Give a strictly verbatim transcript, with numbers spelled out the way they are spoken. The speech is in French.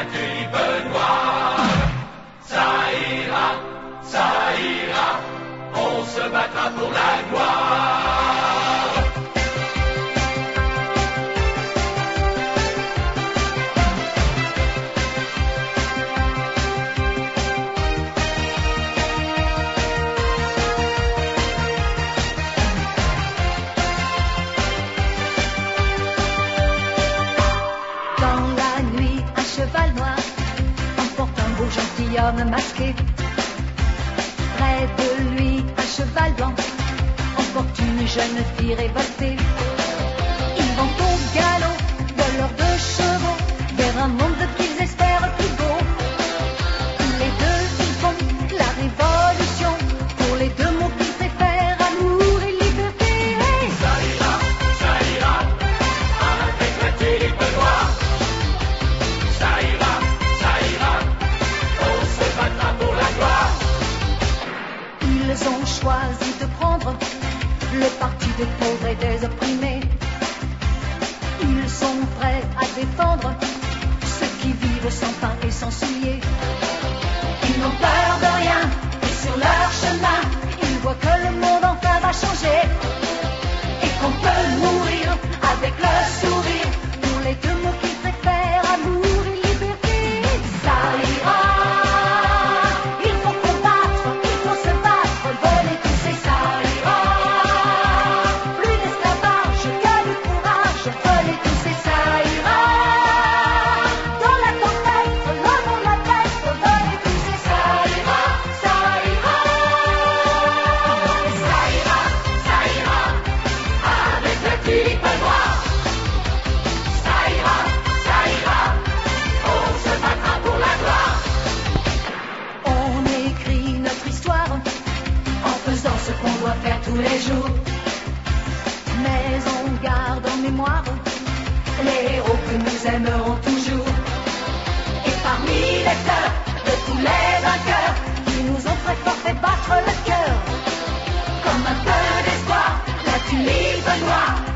la tulipe noire. Ça ira, ça ira, on se battra pour la gloire. Homme masqué, près de lui un cheval blanc emporte une jeune fille révoltée. Ils vont au galop de leurs deux chevaux vers un monde qu'ils espèrent plus beau. Tous les deux ils font la révolution pour les deux mots qu'ils préfèrent, amour et liberté. Ça ira, ça ira, avec la tulipe noire. Ça ira, ça ira, on se battra pour la gloire. Ils ont choisi de prendre le parti des pauvres et des opprimés. Ils sont prêts à défendre ceux qui vivent sans pain et sans souliers. Ils n'ont peur de rien et sur leur chemin, ils voient que le monde enfin va changer et qu'on peut mourir avec le sourire pour les deux mots qu'ils préfèrent, amour et liberté. Ça ira. Tous les jours, mais on garde en mémoire les héros que nous aimerons toujours. Et parmi les cœurs de tous les vainqueurs qui nous ont très fort fait battre le cœur, comme un peu d'espoir, la tulipe noire